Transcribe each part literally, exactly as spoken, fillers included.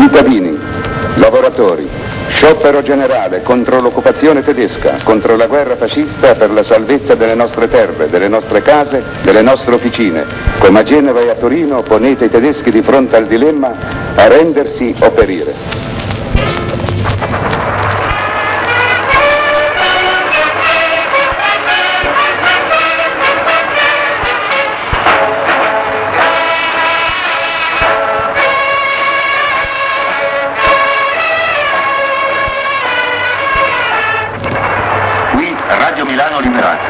Cittadini, lavoratori, sciopero generale contro l'occupazione tedesca, contro la guerra fascista per la salvezza delle nostre terre, delle nostre case, delle nostre officine. Come a Genova e a Torino ponete i tedeschi di fronte al dilemma a rendersi o perire. Radio Milano Liberata.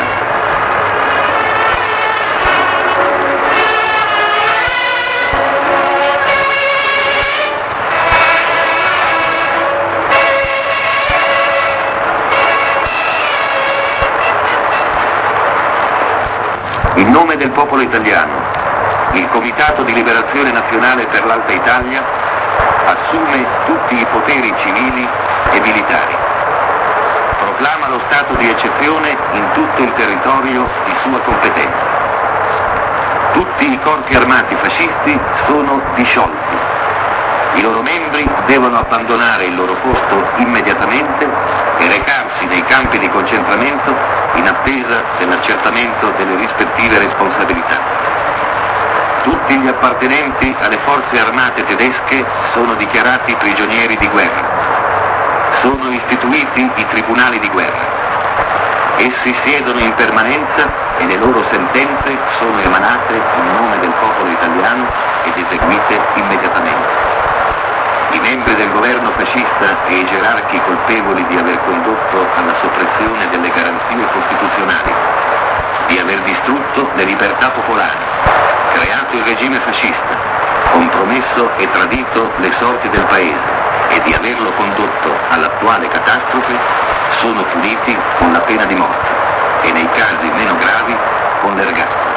In nome del popolo italiano, il Comitato di Liberazione Nazionale per l'Alta Italia assume tutti i poteri civili e militari. Proclama lo stato di eccezione in tutto il territorio di sua competenza. Tutti i corpi armati fascisti sono disciolti. I loro membri devono abbandonare il loro posto immediatamente e recarsi nei campi di concentramento in attesa dell'accertamento delle rispettive responsabilità. Tutti gli appartenenti alle forze armate tedesche sono dichiarati prigionieri di guerra. Sono istituiti i tribunali di guerra. Essi siedono in permanenza e le loro sentenze sono emanate in nome del popolo italiano ed eseguite immediatamente. I membri del governo fascista e i gerarchi colpevoli di aver condotto alla soppressione delle garanzie costituzionali, di aver distrutto le libertà popolari, creato il regime fascista, compromesso e tradito le sorti del paese, e di averlo condotto all'attuale catastrofe, sono puniti con la pena di morte e nei casi meno gravi con l'ergastolo.